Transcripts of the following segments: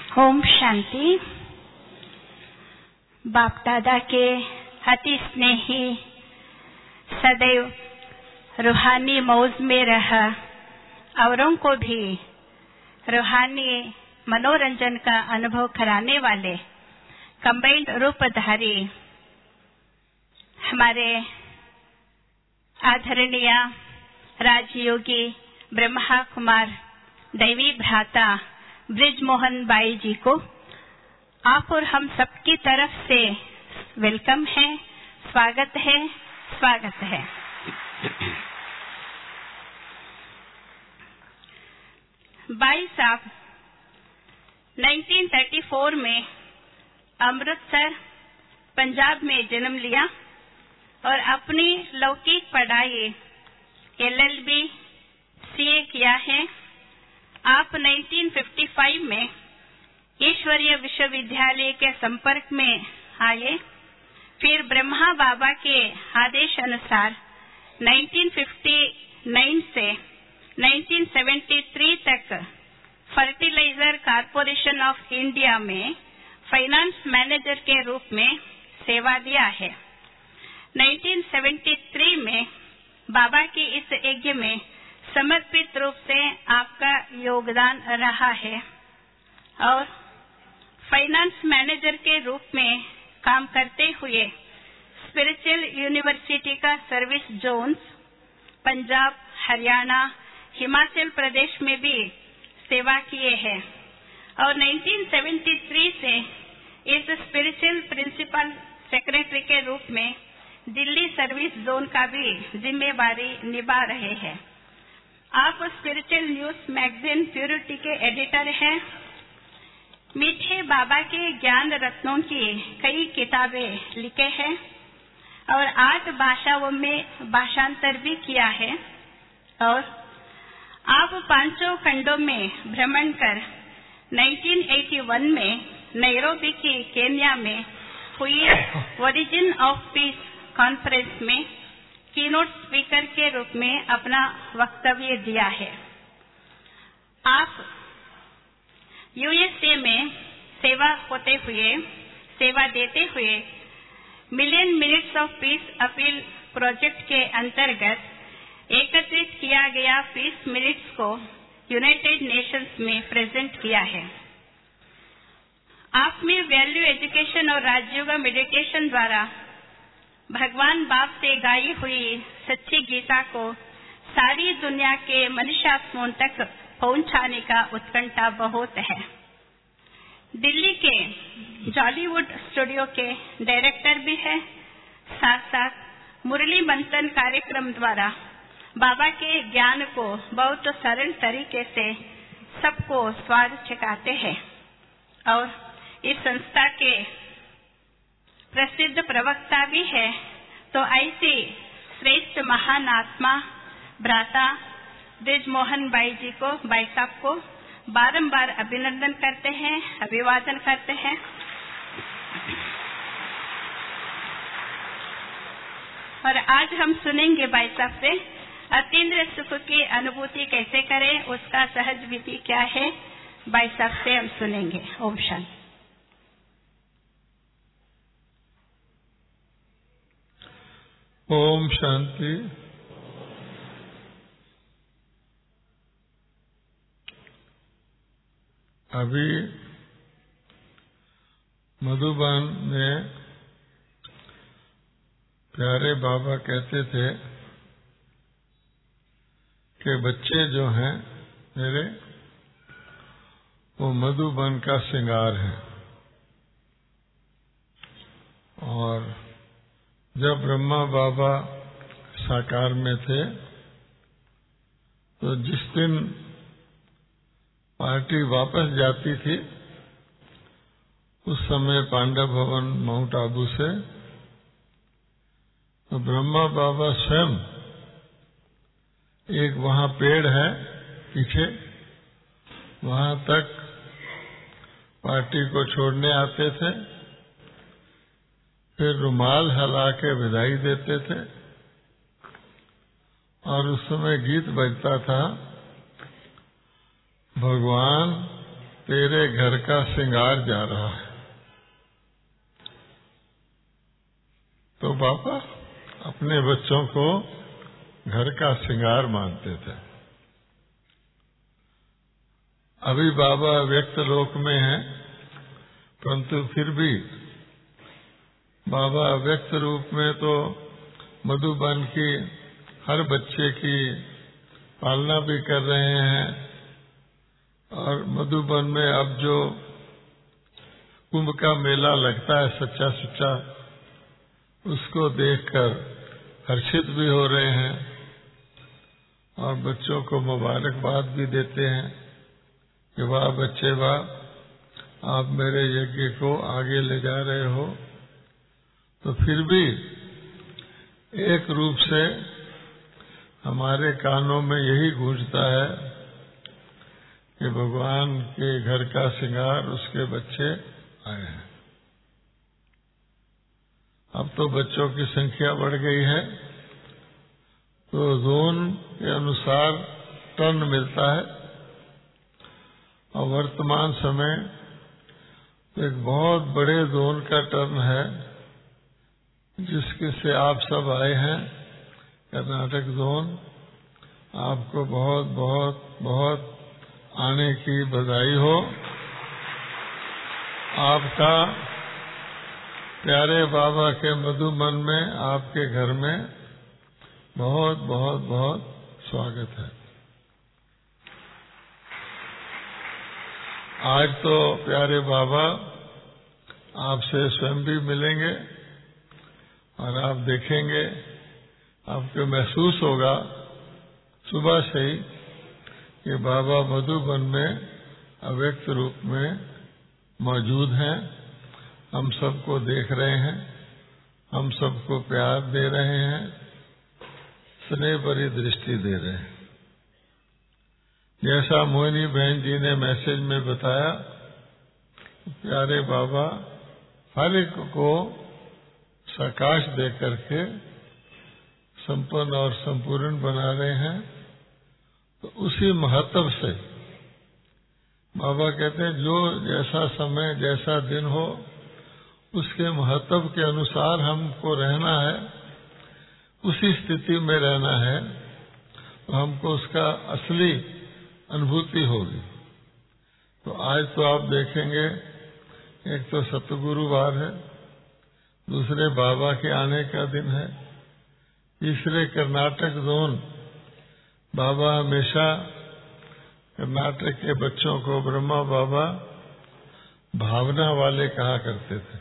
ओम शांति। बाप दादा के अति स्नेही सदैव रूहानी मौज में रह औरों को भी रूहानी मनोरंजन का अनुभव कराने वाले कंबाइंड रूपधारी हमारे आदरणीय राजयोगी ब्रह्मा कुमार दैवी भ्राता ब्रिजमोहन भाई जी को आप और हम सबकी तरफ से वेलकम है, स्वागत है, स्वागत है। भाई साहब 1934 में अमृतसर पंजाब में जन्म लिया और अपनी लौकिक पढ़ाई LLB CA किया है। आप 1955 में ईश्वरीय विश्वविद्यालय के संपर्क में आए। फिर ब्रह्मा बाबा के आदेश अनुसार 1959 से 1973 तक फर्टिलाइजर कॉरपोरेशन ऑफ इंडिया में फाइनेंस मैनेजर के रूप में सेवा दिया है। 1973 में बाबा के इस यज्ञ में समर्पित रूप से आपका योगदान रहा है और फाइनेंस मैनेजर के रूप में काम करते हुए स्पिरिचुअल यूनिवर्सिटी का सर्विस जोन्स पंजाब, हरियाणा, हिमाचल प्रदेश में भी सेवा किए हैं और 1973 से इस स्पिरिचुअल प्रिंसिपल सेक्रेटरी के रूप में दिल्ली सर्विस जोन का भी जिम्मेवारी निभा रहे हैं। आप स्पिरिचुअल न्यूज मैगजीन प्यूरिटी के एडिटर हैं। मीठे बाबा के ज्ञान रत्नों की कई किताबें लिखे हैं और 8 भाषाओं में भाषांतर भी किया है और आप 5 खंडों में भ्रमण कर 1981 में नैरोबी की केन्या में हुई ओरिजिन ऑफ पीस कॉन्फ्रेंस में कीनोट स्पीकर के रूप में अपना वक्तव्य दिया है। आप USA में सेवा देते हुए million minutes of peace appeal project के अंतर्गत एकत्रित किया गया पीस मिनट्स को यूनाइटेड नेशंस में प्रेजेंट किया है। आप में वैल्यू एजुकेशन और राजयोग मेडिटेशन द्वारा भगवान बाप से गाई हुई सच्ची गीता को सारी दुनिया के मनुष्यात्माओं तक पहुंचाने का उत्कंठा बहुत है। दिल्ली के जॉलीवुड स्टूडियो के डायरेक्टर भी है। साथ साथ मुरली मंथन कार्यक्रम द्वारा बाबा के ज्ञान को बहुत सरल तरीके से सबको स्वाद चखाते हैं और इस संस्था के प्रसिद्ध प्रवक्ता भी है। तो ऐसे श्रेष्ठ महान आत्मा भ्राता ब्रिजमोहन भाई जी को, भाई साहब को बारंबार अभिनंदन करते हैं, अभिवादन करते हैं। और आज हम सुनेंगे भाई साहब से अतीन्द्रिय सुख की अनुभूति कैसे करें, उसका सहज विधि क्या है। भाई साहब से हम सुनेंगे। ओम शांति। ओम शांति। अभी मधुबन में प्यारे बाबा कहते थे कि बच्चे जो हैं मेरे वो मधुबन का श्रृंगार है। और जब ब्रह्मा बाबा साकार में थे तो जिस दिन पार्टी वापस जाती थी उस समय पांडव भवन माउंट आबू से तो ब्रह्मा बाबा स्वयं एक वहां पेड़ है पीछे, वहां तक पार्टी को छोड़ने आते थे, फिर रुमाल हिला के विदाई देते थे और उस समय गीत बजता था, भगवान तेरे घर का श्रृंगार जा रहा है। तो बाबा अपने बच्चों को घर का श्रृंगार मानते थे। अभी बाबा व्यक्त लोक में हैं, परंतु फिर भी बाबा व्यक्त रूप में तो मधुबन की हर बच्चे की पालना भी कर रहे हैं। और मधुबन में अब जो कुंभ का मेला लगता है सच्चा सुच्चा, उसको देखकर हर्षित भी हो रहे हैं और बच्चों को मुबारकबाद भी देते हैं कि वाह बच्चे वाह, आप मेरे यज्ञ को आगे ले जा रहे हो। तो फिर भी एक रूप से हमारे कानों में यही गूंजता है कि भगवान के घर का श्रृंगार उसके बच्चे आए हैं। अब तो बच्चों की संख्या बढ़ गई है, तो जोन के अनुसार टर्न मिलता है। और वर्तमान समय एक बहुत बड़े जोन का टर्न है, जिसके से आप सब आए हैं, कर्नाटक जोन। आपको बहुत बहुत बहुत आने की बधाई हो। आपका प्यारे बाबा के मधुबन में, आपके घर में बहुत बहुत बहुत स्वागत है। आज तो प्यारे बाबा आपसे स्वयं भी मिलेंगे और आप देखेंगे, आपको महसूस होगा सुबह से ही कि बाबा मधुबन में अव्यक्त रूप में मौजूद हैं, हम सबको देख रहे हैं, हम सबको प्यार दे रहे हैं, स्नेह भरी दृष्टि दे रहे हैं। जैसा मोहिनी बहन जी ने मैसेज में बताया, प्यारे बाबा हर एक को प्रकाश दे करके संपन्न और संपूर्ण बना रहे हैं। तो उसी महत्व से बाबा कहते हैं, जो जैसा समय जैसा दिन हो, उसके महत्व के अनुसार हमको रहना है, उसी स्थिति में रहना है, तो हमको उसका असली अनुभूति होगी। तो आज तो आप देखेंगे, एक तो सतगुरुवार है, दूसरे बाबा के आने का दिन है, तीसरे कर्नाटक जोन। बाबा हमेशा कर्नाटक के बच्चों को ब्रह्मा बाबा भावना वाले कहा करते थे।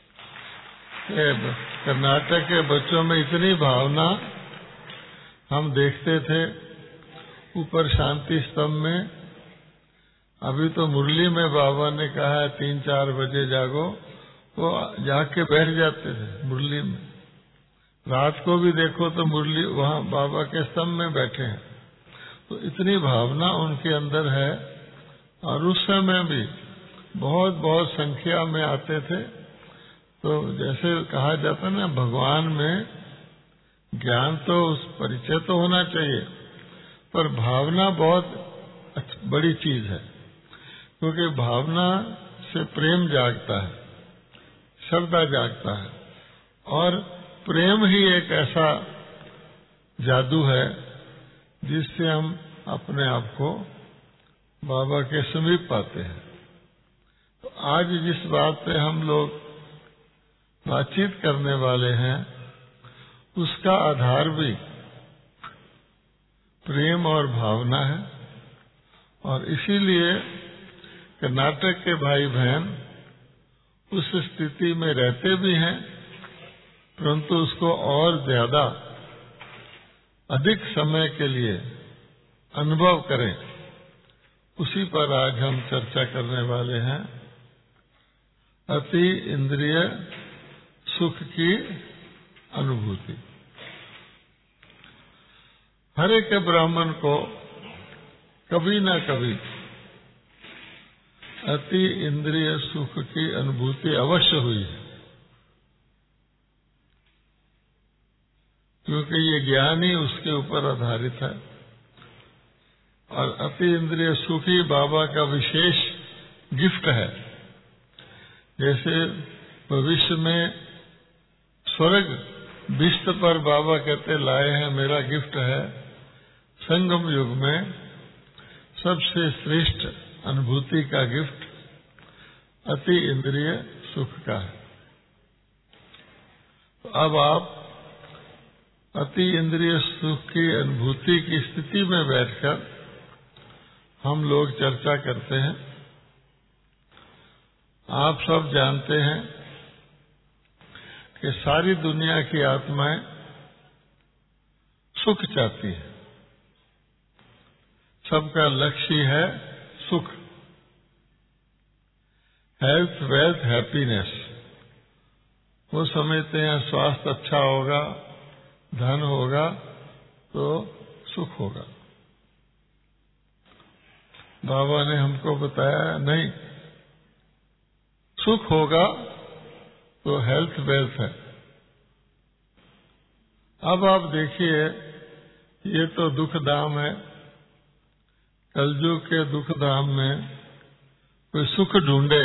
कर्नाटक के बच्चों में इतनी भावना हम देखते थे। ऊपर शांति स्तंभ में अभी तो मुरली में बाबा ने कहा है 3-4 बजे जागो, वो जाग के बैठ जाते थे मुरली में। रात को भी देखो तो मुरली वहां बाबा के स्तंभ में बैठे हैं। तो इतनी भावना उनके अंदर है। और उस समय भी बहुत बहुत संख्या में आते थे। तो जैसे कहा जाता ना, भगवान में ज्ञान तो उस परिचय तो होना चाहिए, पर भावना बहुत बड़ी चीज है, क्योंकि भावना से प्रेम जागता है, श्रद्धा जागता है। और प्रेम ही एक ऐसा जादू है जिससे हम अपने आप को बाबा के समीप पाते हैं। तो आज जिस बात पे हम लोग बातचीत करने वाले हैं, उसका आधार भी प्रेम और भावना है। और इसीलिए कर्नाटक के भाई बहन उस स्थिति में रहते भी हैं, परंतु उसको और ज्यादा अधिक समय के लिए अनुभव करें, उसी पर आज हम चर्चा करने वाले हैं। अति इंद्रिय सुख की अनुभूति। हर एक ब्राह्मण को कभी न कभी अति इंद्रिय सुख की अनुभूति अवश्य हुई है, क्योंकि ये ज्ञान ही उसके ऊपर आधारित है। और अति इंद्रिय सुख ही बाबा का विशेष गिफ्ट है। जैसे भविष्य में स्वर्ग विश्व पर बाबा कहते लाए हैं, मेरा गिफ्ट है। संगम युग में सबसे श्रेष्ठ अनुभूति का गिफ्ट अति इंद्रिय सुख का है। तो अब आप अति इंद्रिय सुख की अनुभूति की स्थिति में बैठकर हम लोग चर्चा करते हैं। आप सब जानते हैं कि सारी दुनिया की आत्माएं सुख चाहती है। सबका लक्ष्य है सुख, हेल्थ, वेल्थ, हैप्पीनेस। वो समझते हैं स्वास्थ्य अच्छा होगा, धन होगा तो सुख होगा। बाबा ने हमको बताया नहीं, सुख होगा तो हेल्थ वेल्थ है। अब आप देखिए, ये तो दुख धाम है। कलयुग के दुख धाम में कोई सुख ढूंढे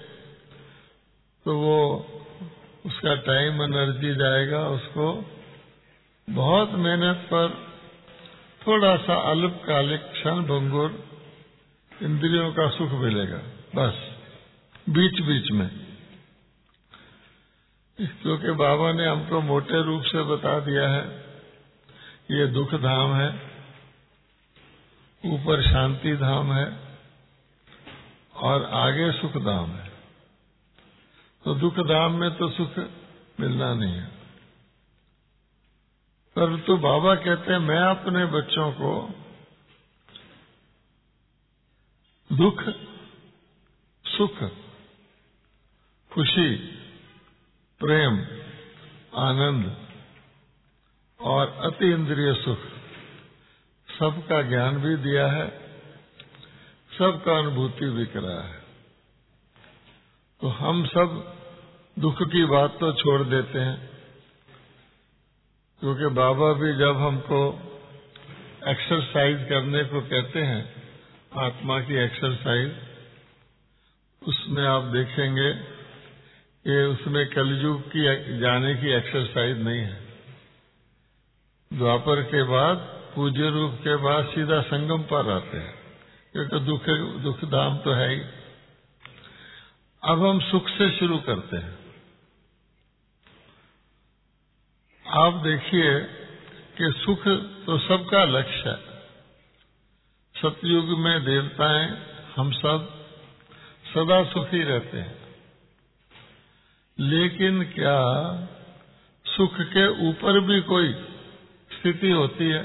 तो वो उसका टाइम एनर्जी जाएगा, उसको बहुत मेहनत पर थोड़ा सा अल्पकालिक क्षण भंगुर इंद्रियों का सुख मिलेगा, बस बीच बीच में। क्योंकि बाबा ने हमको मोटे रूप से बता दिया है, ये दुख धाम है, ऊपर शांति धाम है और आगे सुख धाम है। तो दुख धाम में तो सुख मिलना नहीं है। परंतु बाबा कहते हैं, मैं अपने बच्चों को दुख, सुख, खुशी, प्रेम, आनंद और अति इंद्रिय सुख सबका ज्ञान भी दिया है, सबका अनुभूति भी कराया है। तो हम सब दुख की बात तो छोड़ देते हैं, क्योंकि बाबा भी जब हमको एक्सरसाइज करने को कहते हैं, आत्मा की एक्सरसाइज, उसमें आप देखेंगे कि उसमें कलयुग की जाने की एक्सरसाइज नहीं है। द्वापर के बाद, पूज्य रूप के बाद सीधा संगम पर आते हैं, क्योंकि दुख धाम तो है ही। अब हम सुख से शुरू करते हैं। आप देखिए कि सुख तो सबका लक्ष्य है। सतयुग में देवताएं, हम सब सदा सुखी रहते हैं। लेकिन क्या सुख के ऊपर भी कोई स्थिति होती है?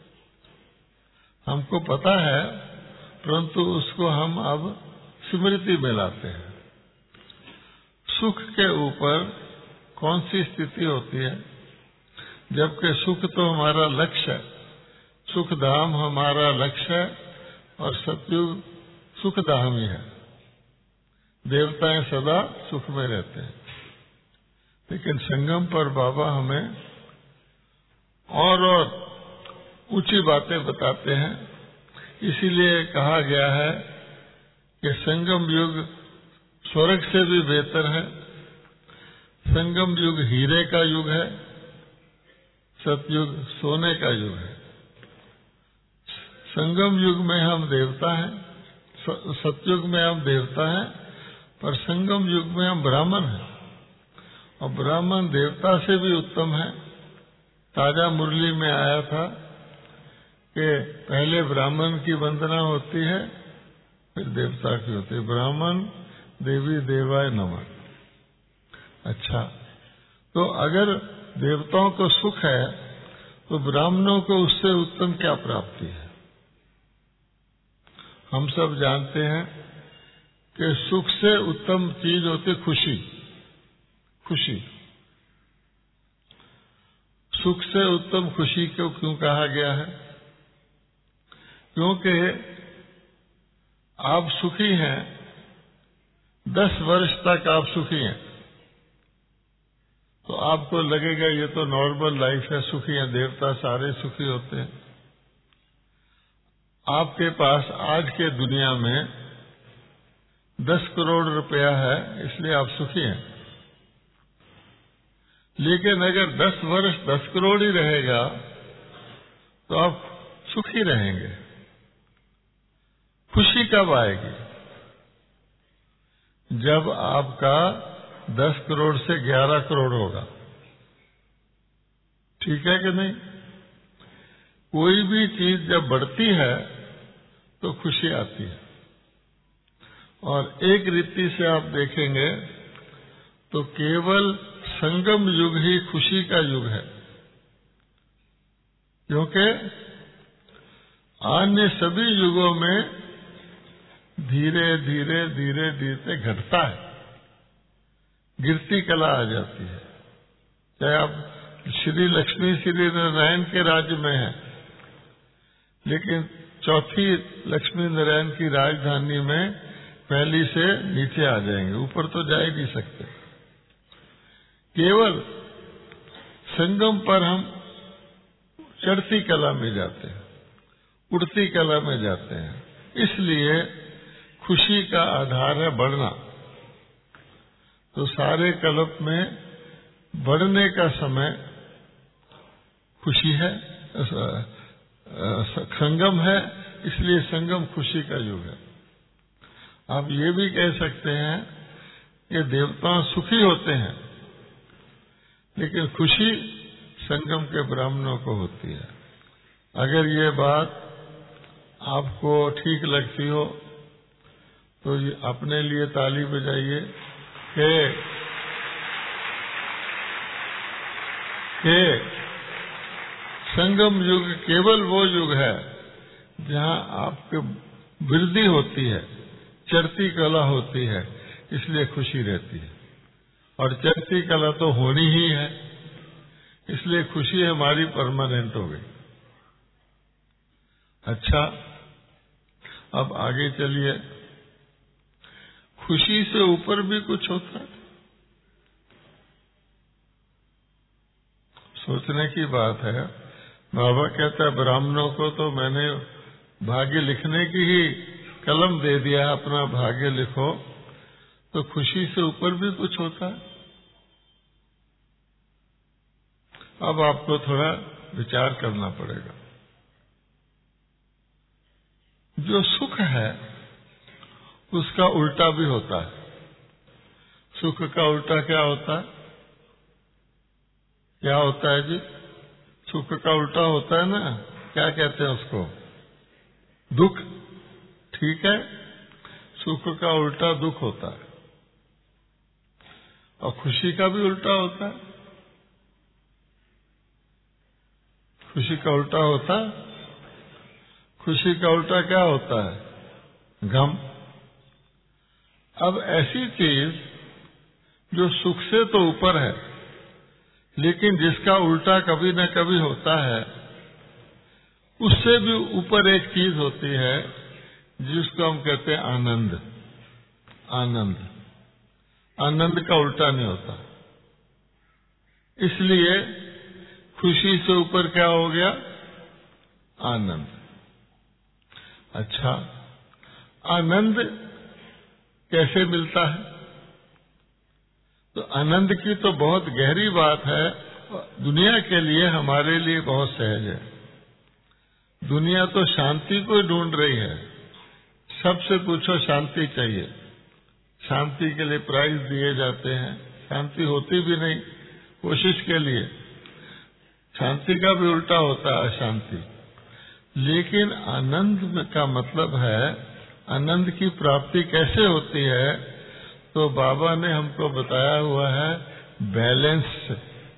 हमको पता है, परंतु उसको हम अब स्मृति में लाते हैं। सुख के ऊपर कौन सी स्थिति होती है? जबकि सुख तो हमारा लक्ष्य है, सुख धाम हमारा लक्ष्य है और सतयुग सुख धाम ही है। देवताएं सदा सुख में रहते हैं। लेकिन संगम पर बाबा हमें और ऊंची बातें बताते हैं। इसीलिए कहा गया है कि संगम युग स्वर्ग से भी बेहतर है। संगम युग हीरे का युग है, सतयुग सोने का युग है। संगम युग में हम देवता हैं, सतयुग में हम देवता हैं, पर संगम युग में हम ब्राह्मण हैं। और ब्राह्मण देवता से भी उत्तम है। ताजा मुरली में आया था कि पहले ब्राह्मण की वंदना होती है, फिर देवता की होती है। ब्राह्मण देवी देवाय नमः। अच्छा, तो अगर देवताओं को सुख है तो ब्राह्मणों को उससे उत्तम क्या प्राप्ति है? हम सब जानते हैं कि सुख से उत्तम चीज होती खुशी। खुशी, सुख से उत्तम खुशी को क्यों कहा गया है? क्योंकि आप सुखी हैं, 10 वर्ष तक आप सुखी हैं, तो आपको लगेगा ये तो नॉर्मल लाइफ है, सुखी है। देवता सारे सुखी होते हैं। आपके पास आज के दुनिया में 10 करोड़ रुपया है इसलिए आप सुखी हैं, लेकिन अगर 10 वर्ष 10 करोड़ ही रहेगा तो आप सुखी रहेंगे। खुशी कब आएगी? जब आपका 10 करोड़ से 11 करोड़ होगा। ठीक है कि नहीं? कोई भी चीज जब बढ़ती है तो खुशी आती है। और एक रीति से आप देखेंगे तो केवल संगम युग ही खुशी का युग है, क्योंकि अन्य सभी युगों में धीरे धीरे धीरे धीरे घटता है, गिरती कला आ जाती है। चाहे आप श्री लक्ष्मी श्री नारायण के राज्य में है, लेकिन चौथी लक्ष्मी नारायण की राजधानी में पहली से नीचे आ जाएंगे, ऊपर तो जा ही नहीं सकते। केवल संगम पर हम चढ़ती कला में जाते हैं, उड़ती कला में जाते हैं। इसलिए खुशी का आधार है बढ़ना। तो सारे कल्प में बढ़ने का समय खुशी है, संगम है, इसलिए संगम खुशी का युग है। आप ये भी कह सकते हैं कि देवता सुखी होते हैं, लेकिन खुशी संगम के ब्राह्मणों को होती है। अगर ये बात आपको ठीक लगती हो तो ये अपने लिए ताली बजाइए कि संगम युग केवल वो युग है जहां आपकी वृद्धि होती है, चढ़ती कला होती है, इसलिए खुशी रहती है। और चढ़ती कला तो होनी ही है, इसलिए खुशी हमारी परमानेंट हो गई। अच्छा, अब आगे चलिए। खुशी से ऊपर भी कुछ होता है, सोचने की बात है। बाबा कहता है ब्राह्मणों को तो मैंने भाग्य लिखने की ही कलम दे दिया, अपना भाग्य लिखो। तो खुशी से ऊपर भी कुछ होता है। अब आपको थोड़ा विचार करना पड़ेगा। जो सुख है उसका उल्टा भी होता है। सुख का उल्टा क्या होता है? क्या होता है जी? सुख का उल्टा होता है ना, क्या कहते हैं उसको? दुख। ठीक है, सुख का उल्टा दुख होता है। और खुशी का भी उल्टा होता है। खुशी का उल्टा होता है, खुशी का उल्टा क्या होता है? गम। अब ऐसी चीज जो सुख से तो ऊपर है, लेकिन जिसका उल्टा कभी न कभी होता है, उससे भी ऊपर एक चीज होती है जिसको हम कहते हैं आनंद। आनंद, आनंद का उल्टा नहीं होता। इसलिए खुशी से ऊपर क्या हो गया? आनंद। अच्छा, आनंद कैसे मिलता है? तो आनंद की तो बहुत गहरी बात है, दुनिया के लिए, हमारे लिए बहुत सहज है। दुनिया तो शांति को ढूंढ रही है। सबसे पूछो शांति चाहिए, शांति के लिए प्राइज दिए जाते हैं, शांति होती भी नहीं कोशिश के लिए। शांति का भी उल्टा होता है अशांति। लेकिन आनंद का मतलब है, आनंद की प्राप्ति कैसे होती है? तो बाबा ने हमको बताया हुआ है बैलेंस से।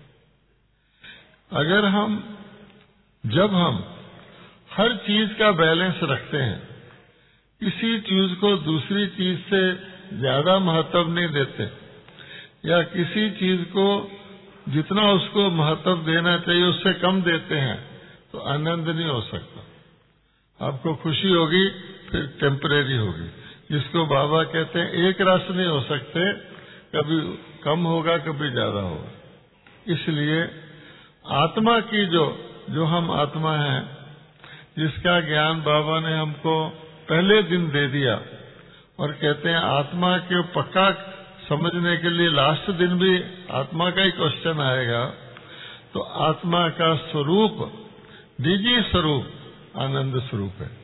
अगर जब हम हर चीज का बैलेंस रखते हैं, किसी चीज को दूसरी चीज से ज्यादा महत्व नहीं देते, या किसी चीज को जितना उसको महत्व देना चाहिए उससे कम देते हैं, तो आनंद नहीं हो सकता। आपको खुशी होगी, फिर टेम्परेरी होगी। जिसको बाबा कहते हैं एक रस नहीं हो सकते, कभी कम होगा कभी ज्यादा होगा। इसलिए आत्मा की जो हम आत्मा हैं, जिसका ज्ञान बाबा ने हमको पहले दिन दे दिया, और कहते हैं आत्मा के पक्का समझने के लिए लास्ट दिन भी आत्मा का ही क्वेश्चन आएगा। तो आत्मा का स्वरूप, निजी स्वरूप आनंद स्वरूप है।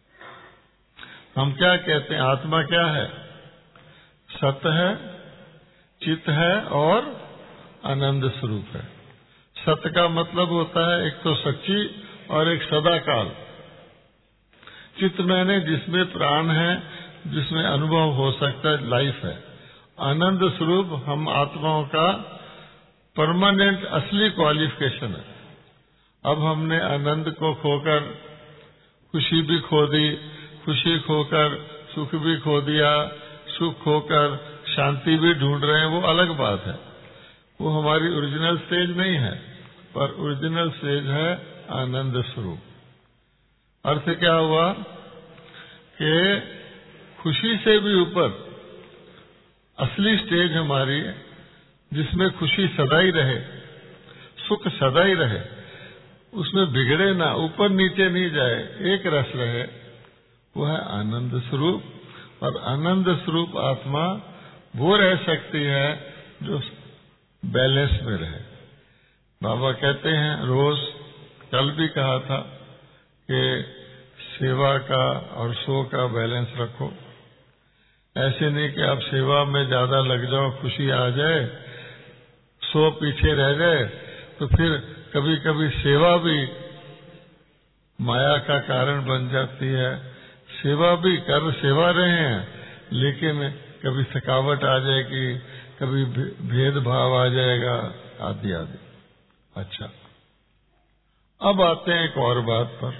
हम क्या कहते हैं, आत्मा क्या है? सत है, चित है और आनंद स्वरूप है। सत्य का मतलब होता है एक तो सच्ची और एक सदाकाल। चित्त मैंने जिसमें प्राण है, जिसमें अनुभव हो सकता है, लाइफ है। आनंद स्वरूप हम आत्माओं का परमानेंट असली क्वालिफिकेशन है। अब हमने आनंद को खोकर खुशी भी खो दी, खुशी खोकर सुख भी खो दिया, सुख खोकर शांति भी ढूंढ रहे हैं, वो अलग बात है। वो हमारी ओरिजिनल स्टेज नहीं है, पर ओरिजिनल स्टेज है आनंद स्वरूप। अर्थ क्या हुआ कि खुशी से भी ऊपर असली स्टेज हमारी, जिसमें खुशी सदा ही रहे, सुख सदा ही रहे, उसमें बिगड़े ना, ऊपर नीचे नहीं जाए, एक रस रहे, वो है आनंद स्वरूप। और आनंद स्वरूप आत्मा वो रह सकती है जो बैलेंस में रहे। बाबा कहते हैं, रोज कल भी कहा था कि सेवा का और सो का बैलेंस रखो। ऐसे नहीं कि आप सेवा में ज्यादा लग जाओ, खुशी आ जाए, सो पीछे रह गए, तो फिर कभी कभी सेवा भी माया का कारण बन जाती है। सेवा भी कर सेवा रहे हैं, लेकिन कभी थकावट आ जाएगी, कभी भेदभाव आ जाएगा, आदि आदि। अच्छा, अब आते हैं एक और बात पर।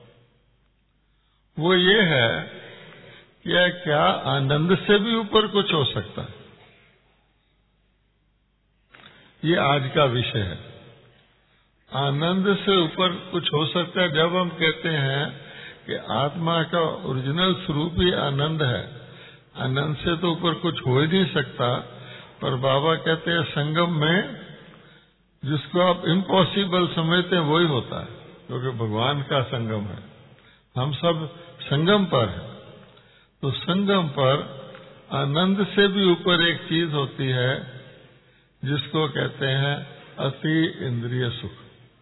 वो ये है कि क्या आनंद से भी ऊपर कुछ हो सकता है? ये आज का विषय है। आनंद से ऊपर कुछ हो सकता है। जब हम कहते हैं कि आत्मा का ओरिजिनल स्वरूप ही आनंद है, आनंद से तो ऊपर कुछ हो ही नहीं सकता। पर बाबा कहते हैं संगम में जिसको आप इम्पॉसिबल समझते हैं वही होता है, क्योंकि भगवान का संगम है। हम सब संगम पर हैं। तो संगम पर आनंद से भी ऊपर एक चीज होती है जिसको कहते हैं अति इंद्रिय सुख,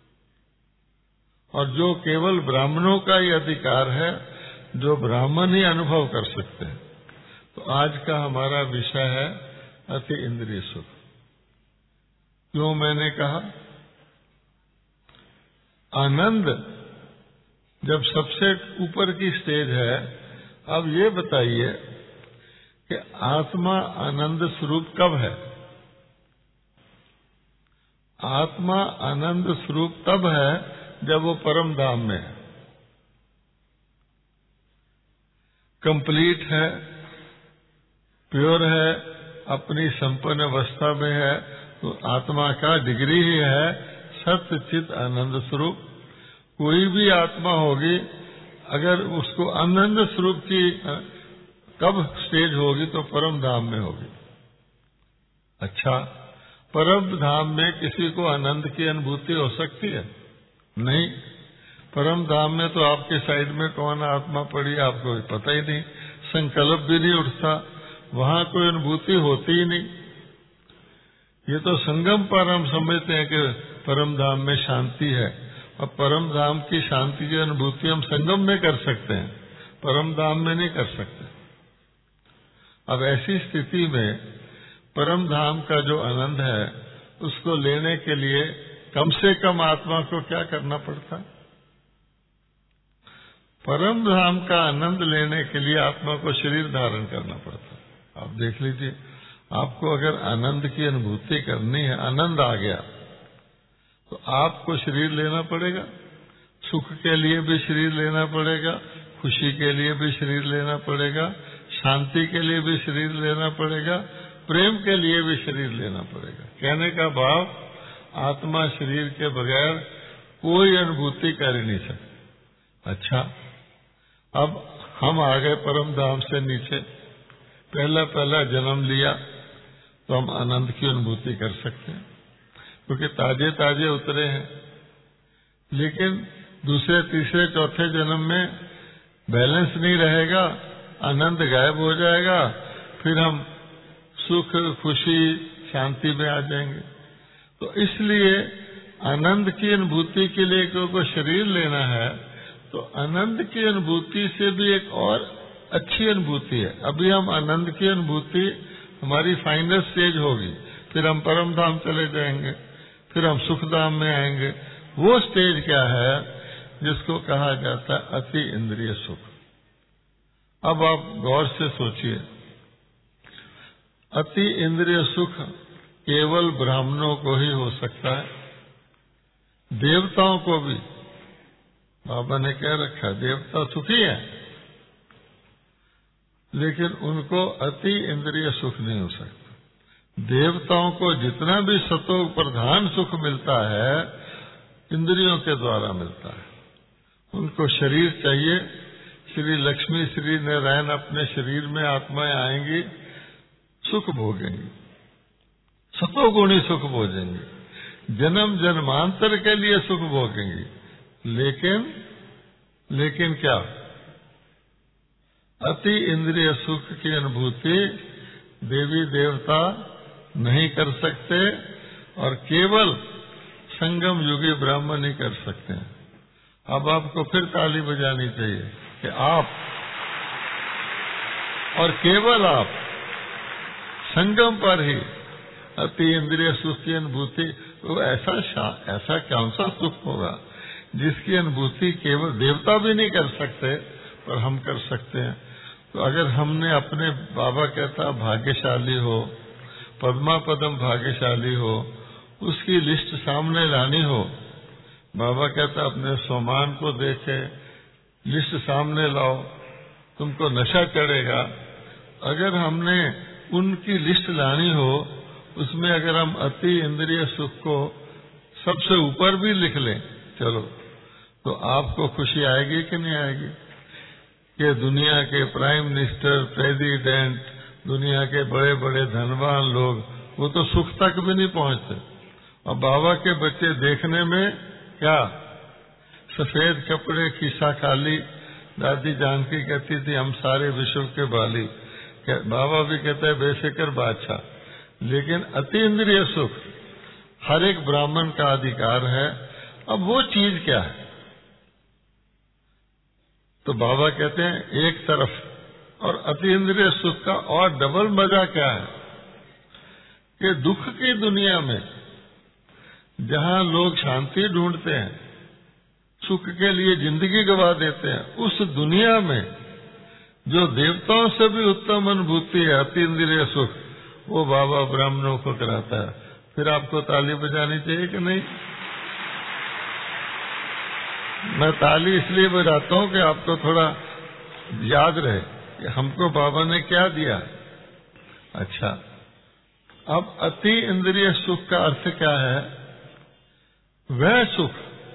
और जो केवल ब्राह्मणों का ही अधिकार है, जो ब्राह्मण ही अनुभव कर सकते हैं। तो आज का हमारा विषय है अति इंद्रिय सुख। क्यों मैंने कहा आनंद जब सबसे ऊपर की स्टेज है। अब ये बताइए कि आत्मा आनंद स्वरूप कब है? आत्मा आनंद स्वरूप तब है जब वो परम धाम में है, कंप्लीट है, प्योर है, अपनी संपन्न अवस्था में है। तो आत्मा का डिग्री ही है सत्य चित आनंद स्वरूप। कोई भी आत्मा होगी, अगर उसको आनंद स्वरूप की कब स्टेज होगी तो परम धाम में होगी। अच्छा, परम धाम में किसी को आनंद की अनुभूति हो सकती है? नहीं। परम धाम में तो आपके साइड में कौन आत्मा पड़ी आपको पता ही नहीं, संकल्प भी नहीं उठता, वहां कोई अनुभूति होती ही नहीं। ये तो संगम पर हम समझते हैं कि परम धाम में शांति है, और परम धाम की शांति की अनुभूति हम संगम में कर सकते हैं, परम धाम में नहीं कर सकते। अब ऐसी स्थिति में परम धाम का जो आनंद है उसको लेने के लिए कम से कम आत्मा को क्या करना पड़ता? परम धाम का आनंद लेने के लिए आत्मा को शरीर धारण करना पड़ता। आप देख लीजिए, आपको अगर आनंद की अनुभूति करनी है, आनंद आ गया, तो आपको शरीर लेना पड़ेगा। सुख के लिए भी शरीर लेना पड़ेगा, खुशी के लिए भी शरीर लेना पड़ेगा, शांति के लिए भी शरीर लेना पड़ेगा, प्रेम के लिए भी शरीर लेना पड़ेगा। कहने का भाव, आत्मा शरीर के बगैर कोई अनुभूति कर ही नहीं सकती। अच्छा, अब हम आ गए परम धाम से नीचे, पहला जन्म लिया, तो हम आनंद की अनुभूति कर सकते हैं क्योंकि ताजे ताजे उतरे हैं। लेकिन दूसरे तीसरे चौथे जन्म में बैलेंस नहीं रहेगा, आनंद गायब हो जाएगा, फिर हम सुख, खुशी, शांति में आ जाएंगे। तो इसलिए आनंद की अनुभूति के लिए कोई शरीर लेना है, तो आनंद की अनुभूति से भी एक और अच्छी अनुभूति है। अभी हम आनंद की अनुभूति हमारी फाइनल स्टेज होगी, फिर हम परम धाम चले जाएंगे, फिर हम सुख धाम में आएंगे। वो स्टेज क्या है जिसको कहा जाता है अति इंद्रिय सुख। अब आप गौर से सोचिए, अति इंद्रिय सुख केवल ब्राह्मणों को ही हो सकता है, देवताओं को भी बाबा ने कह रखा है देवता सुखी है, लेकिन उनको अति इंद्रिय सुख नहीं हो सकता। देवताओं को जितना भी सतो प्रधान सुख मिलता है इंद्रियों के द्वारा मिलता है। उनको शरीर चाहिए, श्री लक्ष्मी श्री नारायण अपने शरीर में आत्माएं आएंगी, सुख भोगेंगी, सतोगुणी सुख भोगेंगी, जन्म जन्मांतर के लिए सुख भोगेंगी। लेकिन क्या अति इंद्रिय सुख की अनुभूति देवी देवता नहीं कर सकते, और केवल संगम युगी ब्राह्मण ही कर सकते हैं। अब आपको फिर ताली बजानी चाहिए कि आप और केवल आप संगम पर ही अति इंद्रिय सुख की अनुभूति, तो ऐसा कौन सा सुख होगा जिसकी अनुभूति केवल देवता भी नहीं कर सकते पर हम कर सकते हैं। तो अगर हमने अपने, बाबा कहता भाग्यशाली हो, पद्मा पदम भाग्यशाली हो, उसकी लिस्ट सामने लानी हो। बाबा कहता अपने सोमान को देखे, लिस्ट सामने लाओ, तुमको नशा चढ़ेगा। अगर हमने उनकी लिस्ट लानी हो, उसमें अगर हम अति इंद्रिय सुख को सबसे ऊपर भी लिख लें, चलो, तो आपको खुशी आएगी कि नहीं आएगी? कि दुनिया के प्राइम मिनिस्टर, प्रेसिडेंट, दुनिया के बड़े बड़े धनवान लोग, वो तो सुख तक भी नहीं पहुंचते, और बाबा के बच्चे देखने में क्या, सफेद कपड़े, खिस्सा खाली। दादी जानकी कहती थी हम सारे विश्व के बाली, बाबा भी कहता है बेफिक्र बादशाह। लेकिन अति इंद्रिय सुख हर एक ब्राह्मण का अधिकार है। अब वो चीज क्या है? तो बाबा कहते हैं एक तरफ, और अति इंद्रिय सुख का और डबल मजा क्या है कि दुख की दुनिया में जहां लोग शांति ढूंढते हैं, सुख के लिए जिंदगी गवा देते हैं, उस दुनिया में जो देवताओं से भी उत्तम अनुभूति है अति इंद्रिय सुख, वो बाबा ब्राह्मणों को कराता है। फिर आपको ताली बजानी चाहिए कि नहीं? मैं ताली इसलिए बजाता हूं कि आपको थोड़ा याद रहे कि हमको बाबा ने क्या दिया। अच्छा, अब अति इंद्रिय सुख का अर्थ क्या है? वह सुख,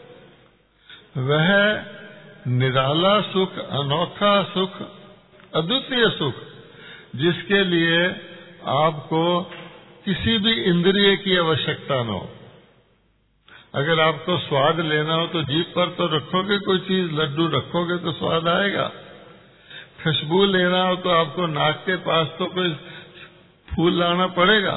वह निराला सुख, अनोखा सुख, अद्वितीय सुख, जिसके लिए आपको किसी भी इंद्रिय की आवश्यकता न हो। अगर आपको स्वाद लेना हो तो जीभ पर तो रखोगे कोई चीज, लड्डू रखोगे तो स्वाद आएगा। खुशबू लेना हो तो आपको नाक के पास तो कोई फूल लाना पड़ेगा।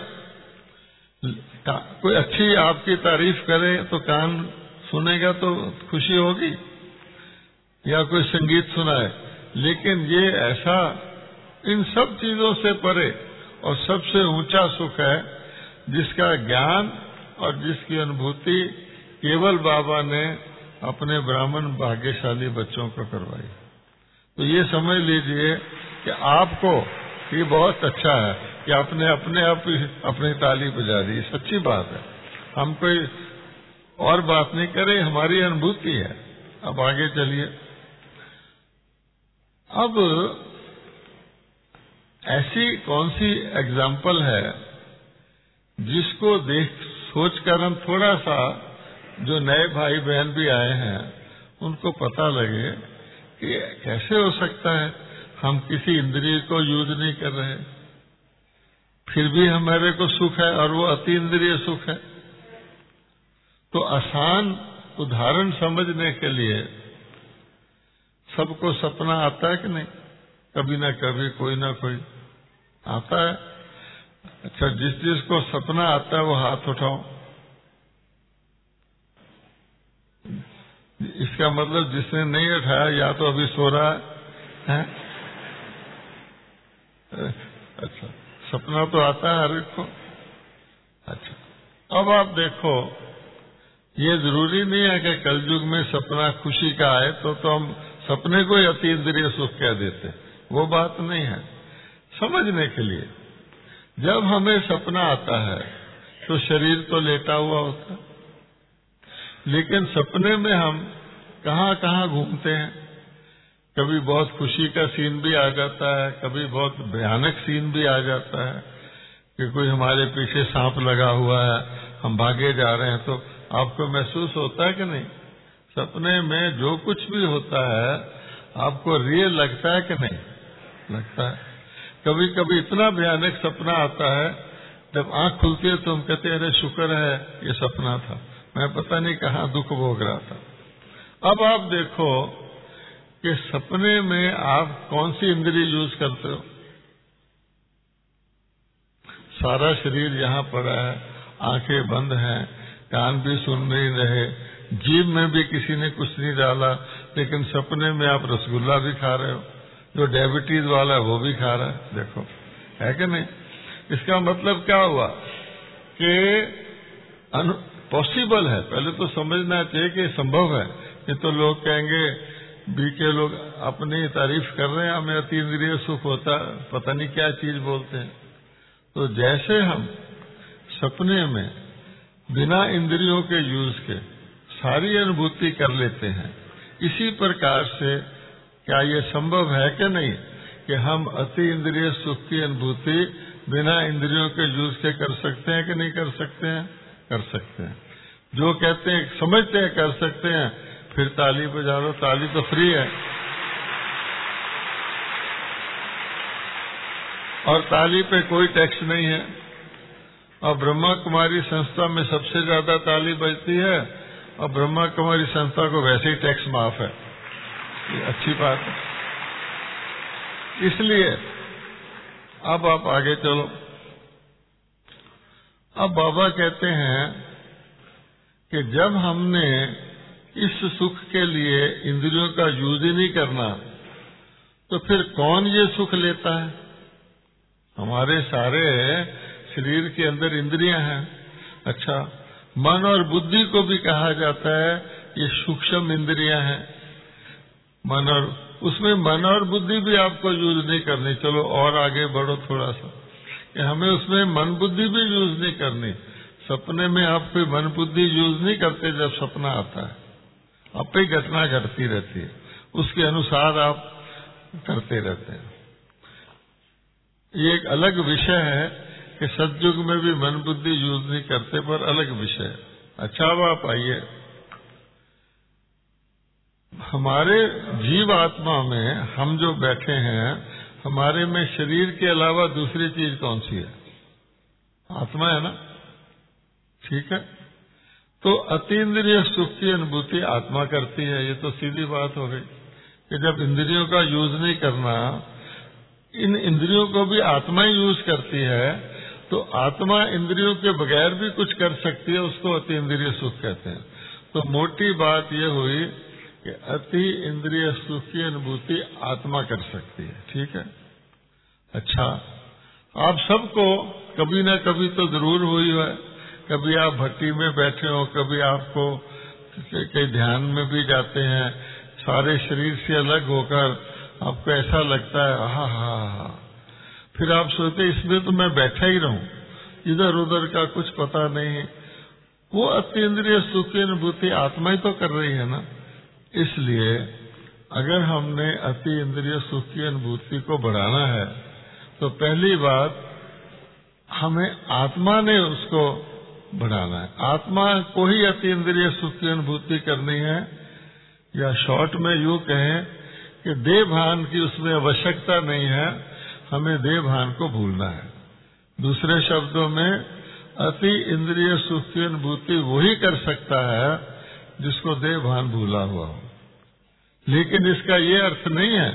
कोई अच्छी आपकी तारीफ करे तो कान सुनेगा तो खुशी होगी, या कोई संगीत सुनाए। लेकिन ये ऐसा इन सब चीजों से परे और सबसे ऊंचा सुख है जिसका ज्ञान और जिसकी अनुभूति केवल बाबा ने अपने ब्राह्मण भाग्यशाली बच्चों को करवाई। तो ये समझ लीजिए कि आपको ये बहुत अच्छा है कि आपने अपने आप अपनी ताली बजा दी। सच्ची बात है, हम कोई और बात नहीं करे, हमारी अनुभूति है। अब आगे चलिए। अब ऐसी कौन सी एग्जाम्पल है जिसको देख सोचकर हम थोड़ा सा, जो नए भाई बहन भी आए हैं, उनको पता लगे कि कैसे हो सकता है हम किसी इंद्रिय को यूज नहीं कर रहे, फिर भी हमारे को सुख है, और वो अति इंद्रिय सुख है। तो आसान उदाहरण समझने के लिए सबको सपना आता है कि नहीं? कभी ना कभी कोई ना कोई आता है। अच्छा, जिसको सपना आता है वो हाथ उठाओ। इसका मतलब जिसने नहीं उठाया या तो अभी सो रहा है? अच्छा, सपना तो आता है हर एक को। अच्छा, अब आप देखो, ये जरूरी नहीं है कि कलयुग में सपना खुशी का आए तो हम सपने को ही अति इंद्रिय सुख कह देते, वो बात नहीं है। समझने के लिए, जब हमें सपना आता है तो शरीर तो लेटा हुआ होता है, लेकिन सपने में हम कहाँ कहाँ घूमते हैं। कभी बहुत खुशी का सीन भी आ जाता है, कभी बहुत भयानक सीन भी आ जाता है कि कोई हमारे पीछे सांप लगा हुआ है, हम भागे जा रहे हैं। तो आपको महसूस होता है कि नहीं? सपने में जो कुछ भी होता है आपको रियल लगता है कि नहीं? लगता है। कभी कभी इतना भयानक सपना आता है, जब आंख खुलती है तो हम कहते हैं अरे शुक्र है ये सपना था, मैं पता नहीं कहाँ दुख भोग रहा था। अब आप देखो कि सपने में आप कौन सी इंद्रिय यूज करते हो? सारा शरीर यहाँ पड़ा है, आंखें बंद हैं, कान भी सुन नहीं रहे, जीभ में भी किसी ने कुछ नहीं डाला, लेकिन सपने में आप रसगुल्ला भी खा रहे हो, जो डायबिटीज वाला है वो भी खा रहा है। देखो, है कि नहीं? इसका मतलब क्या हुआ कि पॉसिबल है। पहले तो समझना चाहिए कि संभव है, नहीं तो लोग कहेंगे बीके लोग अपनी तारीफ कर रहे हैं, हमें अति इंद्रिय सुख होता, पता नहीं क्या चीज बोलते हैं। तो जैसे हम सपने में बिना इंद्रियों के यूज के सारी अनुभूति कर लेते हैं, इसी प्रकार से क्या ये संभव है कि नहीं कि हम अति इंद्रिय सुख की अनुभूति बिना इंद्रियों के यूज के कर सकते हैं कि नहीं कर सकते हैं? कर सकते हैं। जो कहते हैं समझते हैं कर सकते हैं, फिर ताली बजा लो, ताली तो फ्री है। और ताली पे कोई टैक्स नहीं है। और ब्रह्मा कुमारी संस्था में सबसे ज्यादा ताली बजती है, और ब्रह्मा कुमारी संस्था को वैसे ही टैक्स माफ है। ये अच्छी बात है। इसलिए अब आप आगे चलो। अब बाबा कहते हैं कि जब हमने इस सुख के लिए इंद्रियों का यूज ही नहीं करना, तो फिर कौन ये सुख लेता है? हमारे सारे शरीर के अंदर इंद्रियां हैं। अच्छा, मन और बुद्धि को भी कहा जाता है ये सूक्ष्म इंद्रियां हैं। मन और उसमें मन और बुद्धि भी आपको यूज नहीं करनी। चलो और आगे बढ़ो थोड़ा सा, कि हमें उसमें मन बुद्धि भी यूज नहीं करनी। सपने में आप कोई मन बुद्धि यूज नहीं करते। जब सपना आता है आप ही घटना घटती रहती है, उसके अनुसार आप करते रहते हैं। ये एक अलग विषय है कि सतयुग में भी मन बुद्धि यूज नहीं करते, पर अलग विषय है। अच्छा, अब आप आइए, हमारे जीव आत्मा में हम जो बैठे हैं, हमारे में शरीर के अलावा दूसरी चीज कौन सी है? आत्मा है ना, ठीक है। तो अतीन्द्रिय सुख की अनुभूति आत्मा करती है। ये तो सीधी बात हो गई कि जब इंद्रियों का यूज नहीं करना, इन इंद्रियों को भी आत्मा ही यूज करती है, तो आत्मा इंद्रियों के बगैर भी कुछ कर सकती है, उसको अति इंद्रिय सुख कहते हैं। तो मोटी बात यह हुई कि अति इंद्रिय सुख की अनुभूति आत्मा कर सकती है, ठीक है। अच्छा, आप सबको कभी ना कभी तो जरूर हुई है। कभी आप भट्टी में बैठे हो, कभी आपको कई ध्यान में भी जाते हैं, सारे शरीर से अलग होकर आपको ऐसा लगता है हा हा हा। फिर आप सोचते इसमें तो मैं बैठा ही रहूं, इधर उधर का कुछ पता नहीं। वो अति इंद्रिय सुख की अनुभूति आत्मा ही तो कर रही है ना। इसलिए अगर हमने अति इंद्रिय सुख की अनुभूति को बढ़ाना है, तो पहली बात हमें आत्मा ने उसको बढ़ाना है। आत्मा को ही अति इंद्रिय सुख की अनुभूति करनी है, या शॉर्ट में यूं कहें कि देह भान की उसमें आवश्यकता नहीं है, हमें देह भान को भूलना है। दूसरे शब्दों में अति इंद्रिय सुख की अनुभूति वही कर सकता है जिसको देह भान भूला हुआ हो। लेकिन इसका ये अर्थ नहीं है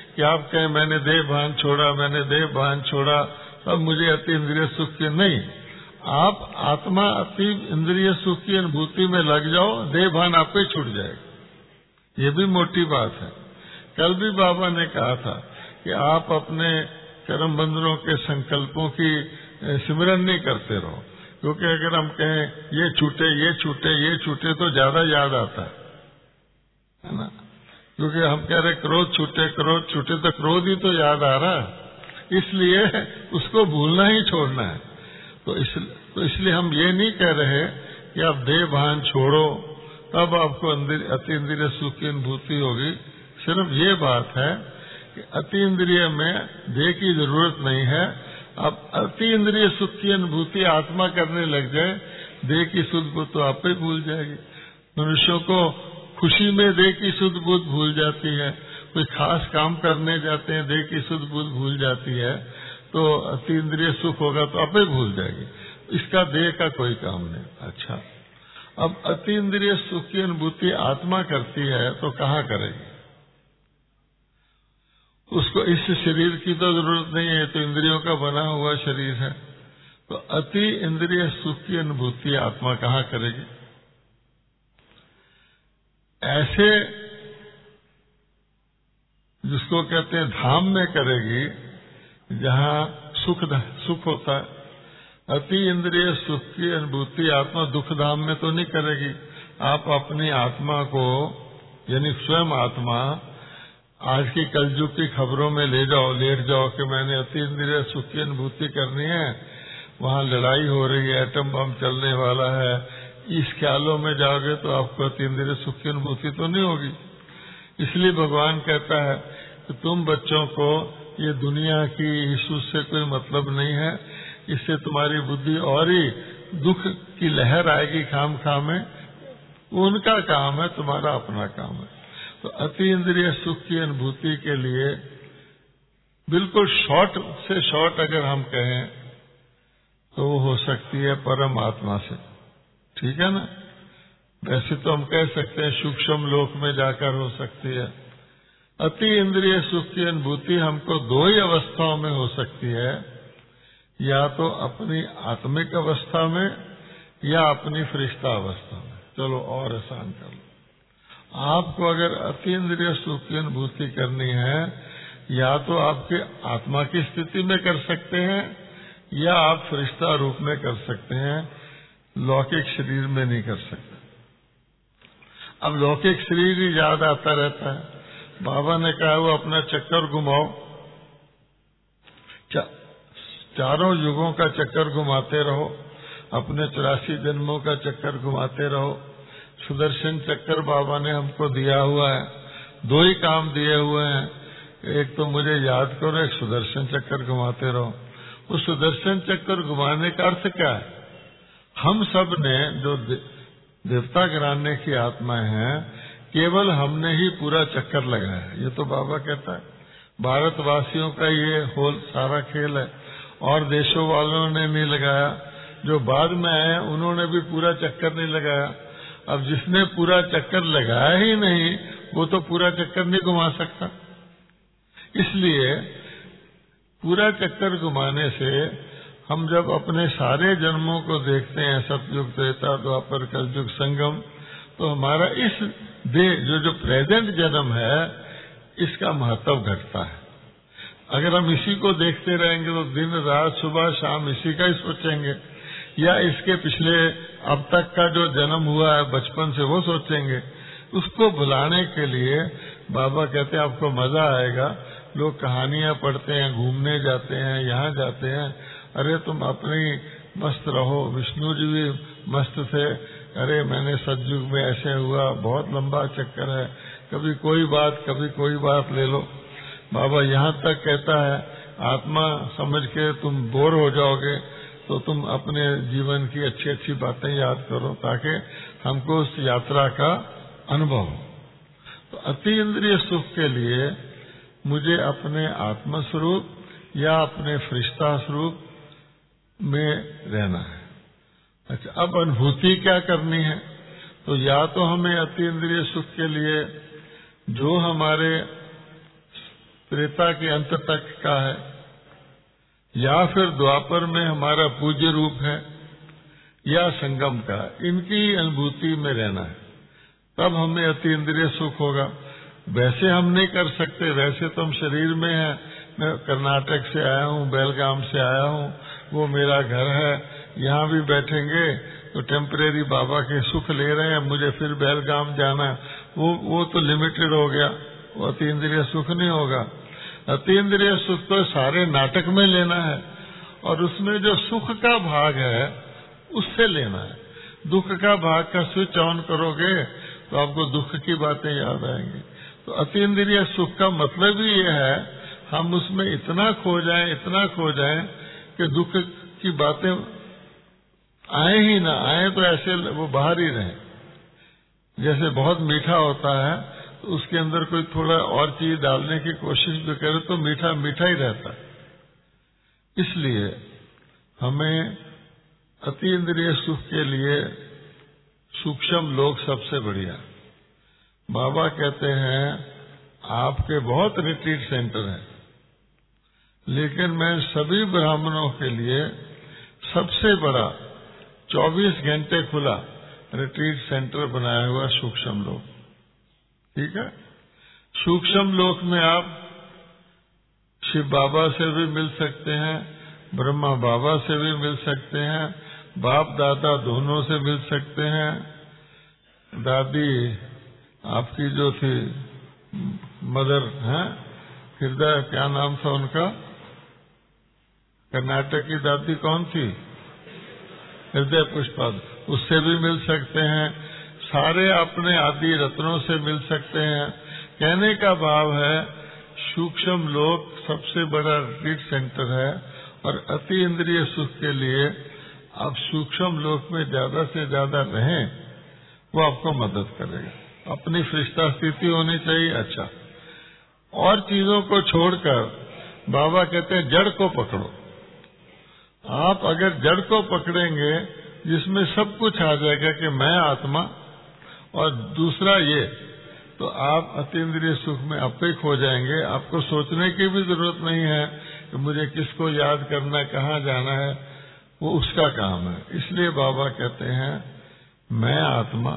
कि आप कहें मैंने देह भान छोड़ा, मैंने देह भान छोड़ा, अब मुझे अति इंद्रिय सुख की नहीं। आप आत्मा अति इंद्रिय सुख की अनुभूति में लग जाओ, देह भान आपको ही छूट जाएगा। ये भी मोटी बात है। कल भी बाबा ने कहा था कि आप अपने कर्म बंधनों के संकल्पों की सिमरन नहीं करते रहो, क्योंकि अगर हम कहें ये छूटे, ये छूटे, ये छूटे तो ज्यादा याद आता है ना। क्योंकि हम कह रहे क्रोध छूटे, क्रोध छूटे, तो क्रोध ही तो याद आ रहा है, इसलिए उसको भूलना ही छोड़ना है। तो इसलिए हम ये नहीं कह रहे कि आप देह भान छोड़ो तब आपको अति इंद्रिय सुख की अनुभूति होगी। सिर्फ ये बात है कि अति इंद्रिय में देह की जरूरत नहीं है। अब अति इंद्रिय सुख की अनुभूति आत्मा करने लग जाए, देह की शुद्ध बुद्ध तो आप ही भूल जाएगी। मनुष्यों को खुशी में देह की शुद्ध बुद्ध भूल जाती है, कोई खास काम करने जाते हैं देह की शुद्ध बुद्ध भूल जाती है, तो अति इंद्रिय सुख होगा तो आप ही भूल जाएगी। इसका देह का कोई काम नहीं। अच्छा, अब अति इंद्रिय सुख की अनुभूति आत्मा करती है तो कहाँ करेगी? उसको इस शरीर की तो जरूरत नहीं है, तो इंद्रियों का बना हुआ शरीर है। तो अति इंद्रिय सुख की अनुभूति आत्मा कहाँ करेगी? ऐसे जिसको कहते हैं धाम में करेगी, जहाँ सुख होता है। अति इंद्रिय सुख की अनुभूति आत्मा दुख धाम में तो नहीं करेगी। आप अपनी आत्मा को, यानी स्वयं आत्मा, आज की कलयुग की खबरों में ले जाओ, लेट जाओ कि मैंने अति इंद्रिय सुख की अनुभूति करनी है, वहाँ लड़ाई हो रही है, एटम बम चलने वाला है, इस ख्यालों में जाओगे तो आपको अति इंद्रिय सुख की अनुभूति तो नहीं होगी। इसलिए भगवान कहता है कि तुम बच्चों को ये दुनिया की ईश्वर से कोई मतलब नहीं है, इससे तुम्हारी बुद्धि और ही दुख की लहर आएगी खाम खाम में। उनका काम है, तुम्हारा अपना काम है। तो अति इंद्रिय सुख की अनुभूति के लिए बिल्कुल शॉर्ट से शॉर्ट अगर हम कहें तो वो हो सकती है परमात्मा से। ठीक है ना? वैसे तो हम कह सकते हैं सूक्ष्म लोक में जाकर हो सकती है। अति इंद्रिय सुख की अनुभूति हमको दो ही अवस्थाओं में हो सकती है, या तो अपनी आत्मिक अवस्था में या अपनी फरिश्ता अवस्था में। चलो और आसान कर लो। आपको अगर अति इंद्रिय सुख की अनुभूति करनी है, या तो आपके आत्मा की स्थिति में कर सकते हैं या आप फरिश्ता रूप में कर सकते हैं, लौकिक शरीर में नहीं कर सकते। अब लौकिक शरीर ही याद आता रहता है। बाबा ने कहा वो अपना चक्कर घुमाओ, चारों युगों का चक्कर घुमाते रहो, अपने 84 जन्मों का चक्कर घुमाते रहो। सुदर्शन चक्कर बाबा ने हमको दिया हुआ है, दो ही काम दिए हुए हैं, एक तो मुझे याद करो, एक सुदर्शन चक्कर घुमाते रहो। उस सुदर्शन चक्कर घुमाने का अर्थ क्या है? हम सब ने जो देवता घराने की आत्माएं हैं, केवल हमने ही पूरा चक्कर लगाया है। ये तो बाबा कहता है भारतवासियों का ये होल सारा खेल है, और देशों वालों ने नहीं लगाया। जो बाद में आए उन्होंने भी पूरा चक्कर नहीं लगाया। अब जिसने पूरा चक्कर लगाया ही नहीं, वो तो पूरा चक्कर नहीं घुमा सकता। इसलिए पूरा चक्कर घुमाने से हम जब अपने सारे जन्मों को देखते हैं, सतयुग, त्रेता, द्वापर, कलयुग, संगम, तो हमारा इस देह जो प्रेजेंट जन्म है, इसका महत्व घटता है। अगर हम इसी को देखते रहेंगे तो दिन रात सुबह शाम इसी का ही सोचेंगे, या इसके पिछले अब तक का जो जन्म हुआ है बचपन से वो सोचेंगे। उसको भुलाने के लिए बाबा कहते हैं आपको मजा आएगा। लोग कहानियां पढ़ते हैं, घूमने जाते हैं, यहाँ जाते हैं, अरे तुम अपनी मस्त रहो। विष्णु जी भी मस्त थे, अरे मैंने सतयुग में ऐसे हुआ, बहुत लंबा चक्कर है, कभी कोई बात कभी कोई बात ले लो। बाबा यहाँ तक कहता है आत्मा समझ के तुम बोर हो जाओगे तो तुम अपने जीवन की अच्छी अच्छी बातें याद करो, ताकि हमको उस यात्रा का अनुभव हो। तो अति इंद्रिय सुख के लिए मुझे अपने आत्म स्वरूप या अपने फरिश्ता स्वरूप में रहना है। अच्छा, अब अनुभूति क्या करनी है? तो या तो हमें अति इंद्रिय सुख के लिए जो हमारे त्रेता के अंत तक का है, या फिर द्वापर में हमारा पूज्य रूप है, या संगम का, इनकी अनुभूति में रहना है, तब हमें अतीन्द्रिय सुख होगा। वैसे हम नहीं कर सकते, वैसे तो हम शरीर में हैं। मैं कर्नाटक से आया हूँ, बेलगाम से आया हूँ, वो मेरा घर है, यहाँ भी बैठेंगे तो टेम्परेरी बाबा के सुख ले रहे हैं, मुझे फिर बेलगाम जाना, वो तो लिमिटेड हो गया, वो अतीन्द्रिय सुख नहीं होगा। अतीन्द्रिय सुख तो सारे नाटक में लेना है, और उसमें जो सुख का भाग है उससे लेना है। दुख का भाग का स्विच ऑन करोगे तो आपको दुख की बातें याद आएंगी। तो अतीन्द्रिय सुख का मतलब ही ये है, हम उसमें इतना खो जाएं कि दुख की बातें आए ही ना आए, तो ऐसे वो बाहर ही रहे। जैसे बहुत मीठा होता है तो उसके अंदर कोई थोड़ा और चीज डालने की कोशिश भी करे तो मीठा मीठा ही रहता है। इसलिए हमें अतीन्द्रिय सुख के लिए सूक्ष्म लोक सबसे बढ़िया। बाबा कहते हैं आपके बहुत रिट्रीट सेंटर हैं, लेकिन मैं सभी ब्राह्मणों के लिए सबसे बड़ा 24 घंटे खुला रिट्रीट सेंटर बनाया हुआ सूक्ष्म लोक। ठीक है, सूक्ष्म लोक में आप शिव बाबा से भी मिल सकते हैं, ब्रह्मा बाबा से भी मिल सकते हैं, बाप दादा दोनों से मिल सकते हैं। दादी आपकी जो थी मदर हैं, हृदय, क्या नाम था उनका, कर्नाटक की दादी कौन थी, हृदय पुष्पाद, उससे भी मिल सकते हैं। सारे अपने आदि रत्नों से मिल सकते हैं। कहने का भाव है सूक्ष्म लोक सबसे बड़ा रिट्रीट सेंटर है, और अति इंद्रिय सुख के लिए आप सूक्ष्म लोक में ज्यादा से ज्यादा रहें, वो आपको मदद करेगा। अपनी फरिश्ता स्थिति होनी चाहिए। अच्छा, और चीजों को छोड़कर बाबा कहते हैं जड़ को पकड़ो। आप अगर जड़ को पकड़ेंगे जिसमें सब कुछ आ जाएगा कि मैं आत्मा और दूसरा ये, तो आप अतीन्द्रिय सुख में आपे खो जाएंगे। आपको सोचने की भी जरूरत नहीं है कि मुझे किसको याद करना है, कहाँ जाना है, वो उसका काम है। इसलिए बाबा कहते हैं मैं आत्मा,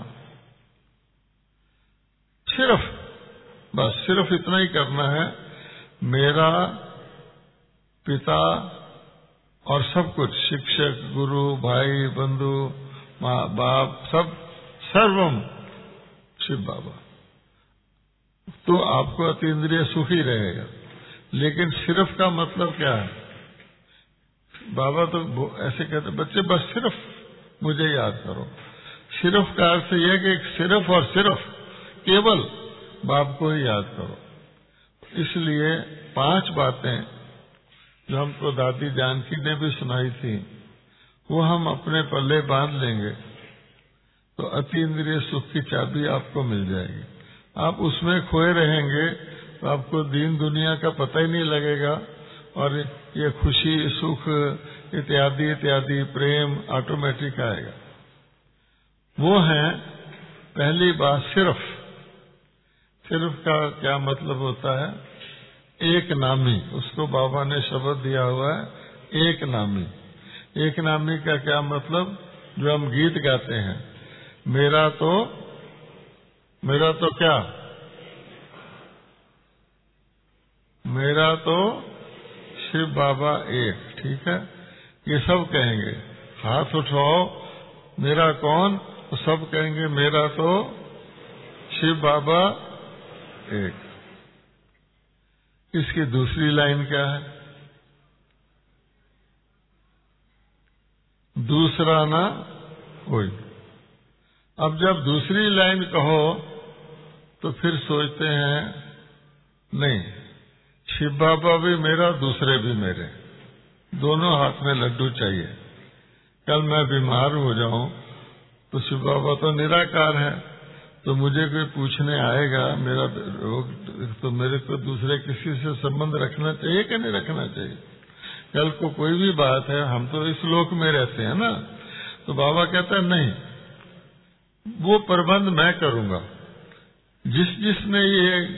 सिर्फ इतना ही करना है। मेरा पिता और सब कुछ, शिक्षक, गुरु, भाई, बंधु, माँ बाप, सब सर्वम शिव बाबा, तो आपको अतीन्द्रिय सुख ही रहेगा। लेकिन सिर्फ का मतलब क्या है? बाबा तो ऐसे कहते बच्चे बस सिर्फ मुझे याद करो। सिर्फ का अर्थ यह कि सिर्फ और सिर्फ केवल बाप को ही याद करो। इसलिए 5 बातें जो हमको दादी जानकी ने भी सुनाई थी, वो हम अपने पल्ले बांध लेंगे तो अतीन्द्रिय सुख की चाबी आपको मिल जाएगी। आप उसमें खोए रहेंगे तो आपको दीन दुनिया का पता ही नहीं लगेगा, और ये खुशी, सुख इत्यादि इत्यादि, प्रेम ऑटोमेटिक आएगा। वो है पहली बात सिर्फ। सिर्फ का क्या मतलब होता है? एक नामी। उसको बाबा ने शब्द दिया हुआ है एक नामी। एक नामी का क्या मतलब? जो हम गीत गाते हैं, मेरा तो क्या, मेरा तो शिव बाबा एक। ठीक है, ये सब कहेंगे। हाथ उठाओ, मेरा कौन? तो सब कहेंगे मेरा तो शिव बाबा एक। इसकी दूसरी लाइन क्या है? दूसरा ना कोई। अब जब दूसरी लाइन कहो तो फिर सोचते हैं नहीं, शिव बाबा भी मेरा, दूसरे भी मेरे, दोनों हाथ में लड्डू चाहिए। कल मैं बीमार हो जाऊं तो शिव बाबा तो निराकार है, तो मुझे कोई पूछने आएगा मेरा रोग, तो मेरे को दूसरे किसी से संबंध रखना चाहिए कि नहीं रखना चाहिए? कल को कोई भी बात है, हम तो इस लोक में रहते हैं ना, तो बाबा कहता है नहीं, वो प्रबंध मैं करूंगा। जिसने ये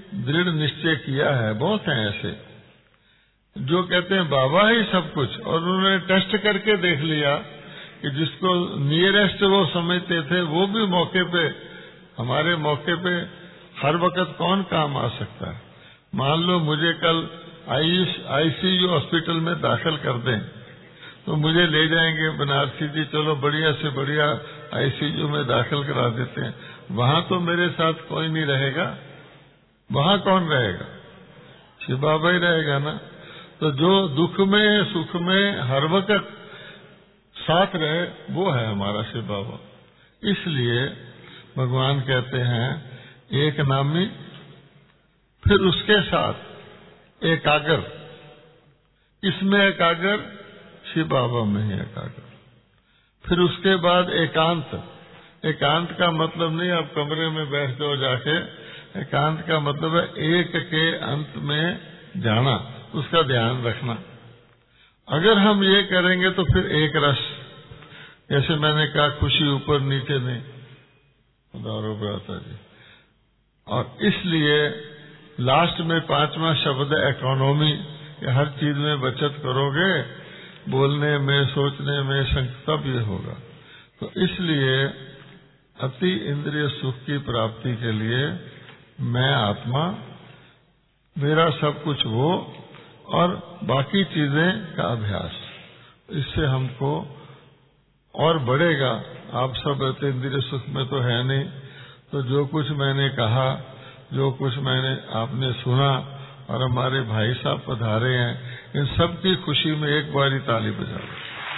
दृढ़ निश्चय किया है। बहुत हैं ऐसे जो कहते हैं बाबा ही सब कुछ, और उन्होंने टेस्ट करके देख लिया कि जिसको नियरेस्ट वो समझते थे वो भी मौके पे, हमारे मौके पे हर वक्त कौन काम आ सकता है। मान लो मुझे कल आईसीयू हॉस्पिटल में दाखिल कर दें तो मुझे ले जाएंगे बनारसी जी, चलो बढ़िया से बढ़िया आईसीयू में दाखिल करा देते हैं। वहां तो मेरे साथ कोई नहीं रहेगा, वहां कौन रहेगा? शिव बाबा ही रहेगा ना। तो जो दुख में सुख में हर वक्त साथ रहे वो है हमारा शिव बाबा। इसलिए भगवान कहते हैं एक नामी, फिर उसके साथ एकाग्र। इसमें एकाग्र, शिव बाबा में ही एकाग्र। फिर उसके बाद एकांत। एकांत का मतलब नहीं आप कमरे में बैठ जाओ जाके, एकांत का मतलब है एक के अंत में जाना, उसका ध्यान रखना। अगर हम ये करेंगे तो फिर एक रस, जैसे मैंने कहा खुशी ऊपर नीचे नहीं, उदारो भ्राता जी। और इसलिए लास्ट में 5वां शब्द है इकोनॉमी। हर चीज में बचत करोगे, बोलने में सोचने में तब ये होगा। तो इसलिए अति इंद्रिय सुख की प्राप्ति के लिए मैं आत्मा, मेरा सब कुछ वो, और बाकी चीजें का अभ्यास, इससे हमको और बढ़ेगा। आप सब अति इंद्रिय सुख में तो है नहीं, तो जो कुछ मैंने कहा, जो कुछ मैंने आपने सुना और हमारे भाई साहब पधारे हैं, इन सब की खुशी में एक बारी ताली बजाओ।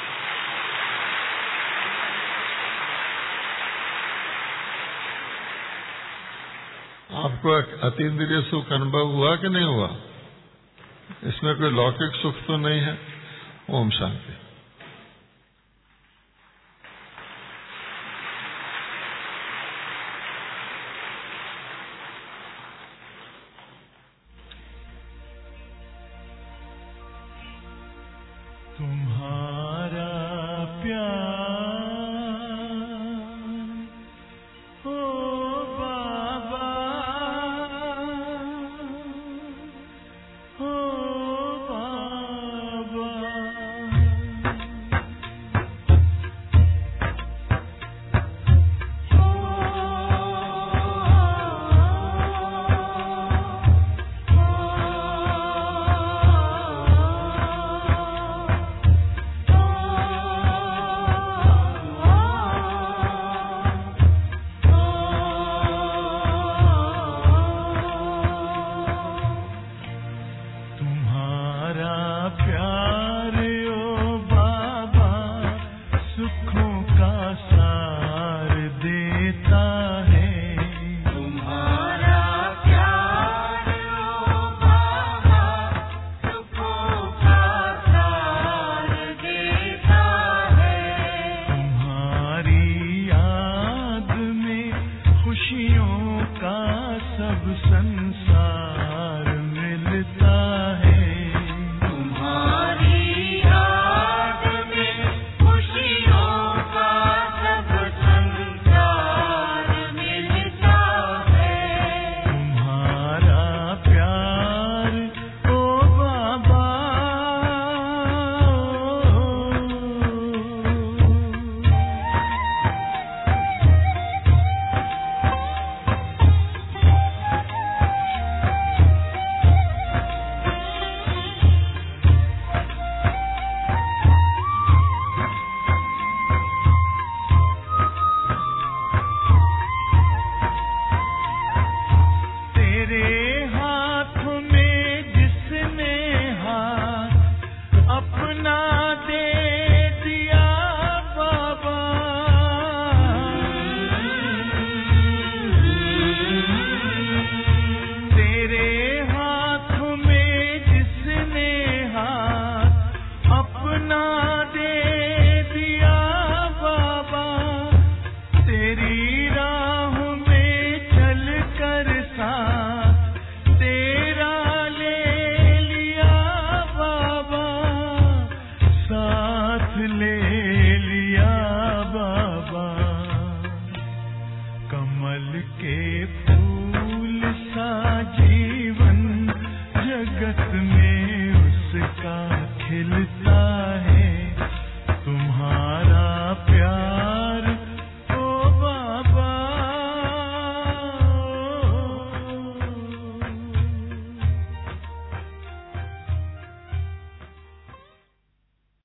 आपको अतीन्द्रिय सुख अनुभव हुआ कि नहीं हुआ? इसमें कोई लौकिक सुख तो नहीं है। ओम शांति। तुम्हारा प्यार